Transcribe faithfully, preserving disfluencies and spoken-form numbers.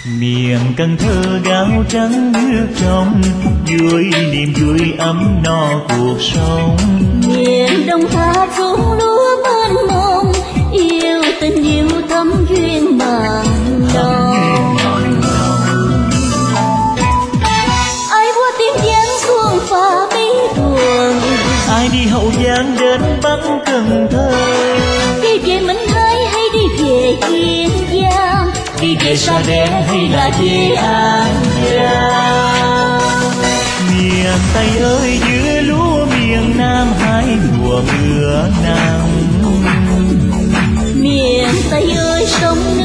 Miền Cần Thơ gạo trắng nước trong, vui niềm vui ấm no cuộc sống. Miền Đông Tha ruộng lúa mênh mông, yêu tình yêu thắm duyên mặn nồng. Ai qua Tiền Giang xuông pha mỹ thuần, ai đi Hậu Giang đến Bắc Cần Thơ. đi về Minh Hải hay đi về Kiên Giang, đi về Sa Đéc hay là về An Giang. Miền Tây ơi giữa lúa miền Nam, hai mùa mưa nắng. miền Tây ơi sông